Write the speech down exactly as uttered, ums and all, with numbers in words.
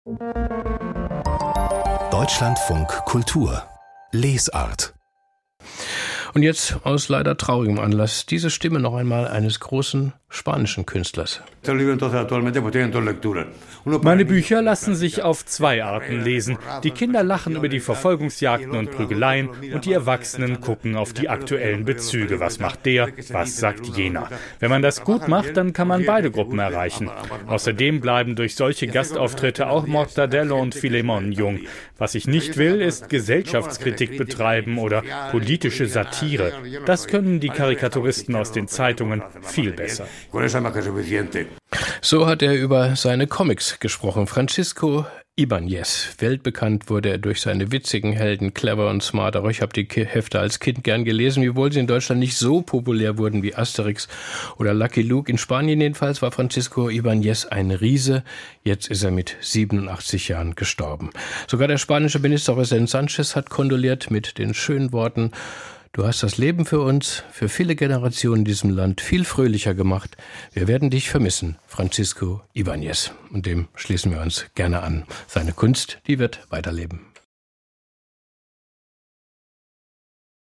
Deutschlandfunk Kultur Lesart. Und jetzt aus leider traurigem Anlass diese Stimme noch einmal eines großen spanischen Künstlers. Meine Bücher lassen sich auf zwei Arten lesen. Die Kinder lachen über die Verfolgungsjagden und Prügeleien und die Erwachsenen gucken auf die aktuellen Bezüge. Was macht der? Was sagt jener? Wenn man das gut macht, dann kann man beide Gruppen erreichen. Außerdem bleiben durch solche Gastauftritte auch Mortadelo und Filemon jung. Was ich nicht will, ist Gesellschaftskritik betreiben oder politische Satire. Das können die Karikaturisten aus den Zeitungen viel besser. So hat er über seine Comics gesprochen. Francisco Ibáñez. Weltbekannt wurde er durch seine witzigen Helden, clever und smart. Auch ich habe die Hefte als Kind gern gelesen, wiewohl sie in Deutschland nicht so populär wurden wie Asterix oder Lucky Luke. In Spanien jedenfalls war Francisco Ibáñez ein Riese. Jetzt ist er mit siebenundachtzig Jahren gestorben. Sogar der spanische Ministerpräsident Sánchez hat kondoliert mit den schönen Worten: Du hast das Leben für uns, für viele Generationen in diesem Land viel fröhlicher gemacht. Wir werden dich vermissen, Francisco Ibáñez. Und dem schließen wir uns gerne an. Seine Kunst, die wird weiterleben.